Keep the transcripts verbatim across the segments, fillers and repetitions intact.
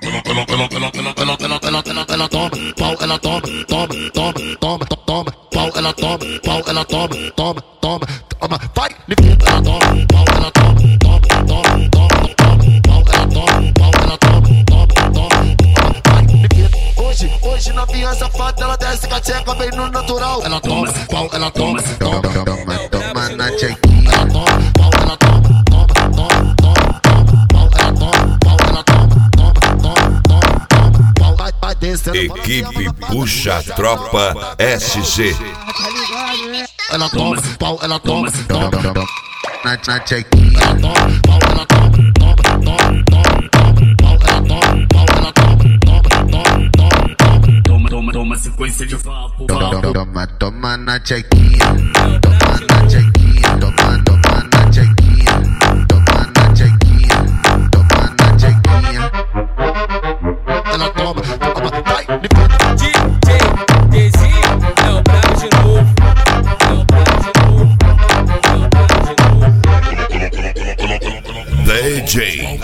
ela, ela, ela, ela, ela, ela, ela, ela, ela toma, pau, ela toma, toma, toma, toma, toma, pau, ela toma, pau, ela toma, toma, toma, toma, vai, ela toma, pau, ela toma, toma, toma, toma, toma, pau, ela toma, pau, ela toma, toma, toma, toma, vai, hoje, hoje novinha safada, ela desce com a tcheca bem no natural, ela toma, pau, ela toma, toma, toma, toma na tchequinha, ela toma, pau, ela toma, toma, toma, toma, toma, pau, ela toma, pau, ela toma, toma, toma, toma, toma, pau, vai, vai descendo. Equipe Puxa Tropa S C. Ela toma, pau, ela toma, toma, Na tchequinha, ela toma, pau, ela toma, toma, toma, toma, toma, pau, ela toma, pau, ela toma, toma, toma, toma, toma, toma, toma, toma, sequência de vapo, vapo. toma, toma na tchequinha, toma na tchequinha, toma, toma na tchequinha, toma na tchequinha, toma na tchequinha. Ela toma, toma, vai, D J Dezinho é o brabo de novo, é o brabo de novo, é o brabo de novo. D J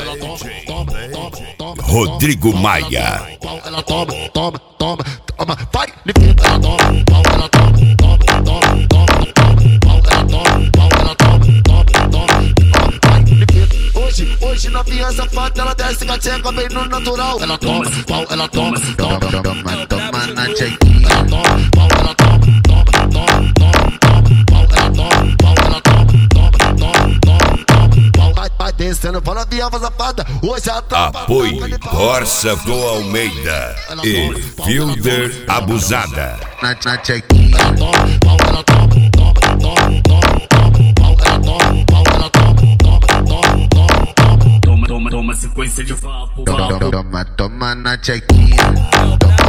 Rodrigo Maia. ela toma, toma, toma, toma, vai, ela toma, pau, ela toma, toma, toma, toma, toma, pau, ela toma, pau, ela toma, toma, toma, toma, vai, hoje, hoje novinha safada, ela desce com a tcheca bem no natural, ela toma, pau, ela toma, toma, Toma, toma na tchequinha, ela toma, pau, ela toma, toma, toma, toma, toma, pau, ela toma, pau, ela toma, toma, toma, toma, toma, pau, vai, vai descendo, fala novinha safada, hoje a tropa. Apoio Corsa do Almeida e Fielder Abusada. na, na tchequinha, Ela toma, pau, ela toma, toma, toma, toma, toma, pau, ela toma, pau, ela toma, toma, toma, toma, toma, toma, toma, toma, sequência de vapo, vapo. toma, toma na tchequinha, toma